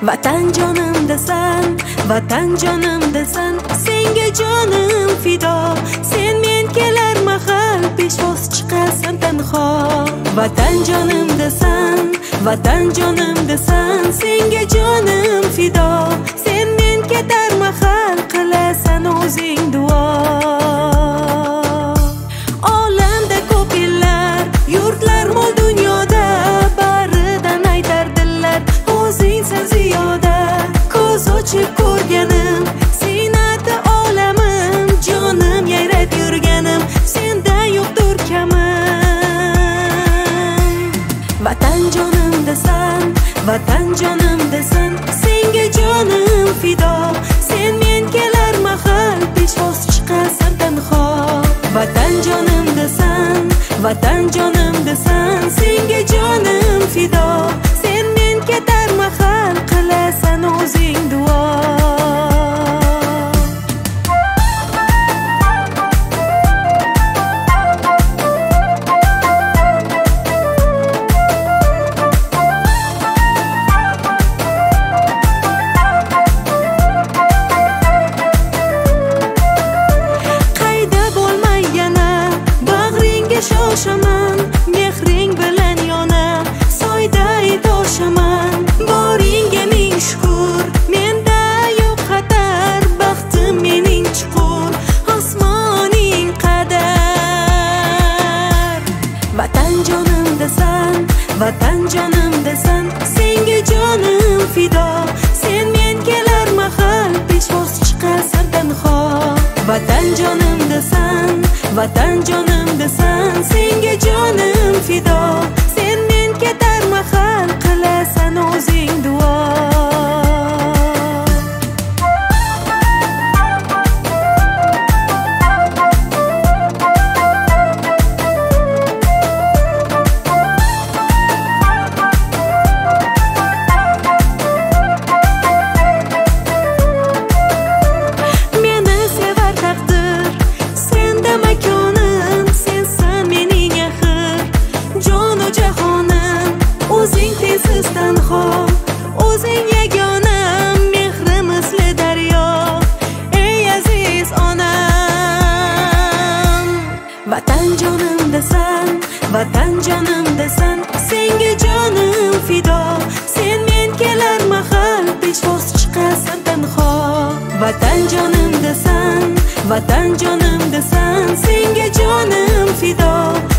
Vatan jonimdasan, vatan jonimdasan, senga jonim fido. Sen men kelar mahal peshvoz chiqasan tanho. Vatan jonimdasan, vatan jonimdasan, senga jonim fido. Sen men ketar mahal qilasan o'zing duo. Olamda ko'p ellar, yurtlar mol dunyoda, baridan aytar dillar o'zingsan ziyoda. Ko'z ochib ko'rganim, siynati olamim, jonim yayrab yurganim, senda yo'qdir kamim. Vatan jonimdasan, vatan jonimdasan, senga jonim fido. Sen men kelar mahal peshvoz chiqasan tanho. Vatan jonimdasan, vatan jonimdasan, senga jonim fido. Sen men ketar mahal qilasan o'zing duo. Shoshaman, mehring bilan yona, soyday toshaman. Boringga ming shukr, menda yo'q xatar, baxtim mening chuqur, osmoning qadar. Vatan jonimdasan, vatan jonimdasan, senga jonim fido. Sen men kelar mahal peshvoz chiqasan tanho. Vatan jonimdasan, vatan jonimdasan, senga jonim fido. Sen men ketar mahal qilasan o'zing duo. Meni sevar taqdir, senda makonim, sensan mening axir, jonu jahonim, o'zing tezsiz tanho, o'zing yagonam, mehrim misli daryo, ey aziz onam. Vatan jonimdasan, vatan jonimdasan, senga jonim fido. Sen men kelar mahal peshvoz chiqasan tanho. Vatan jonimdasan, vatan jonimdasan, senga jonim fido.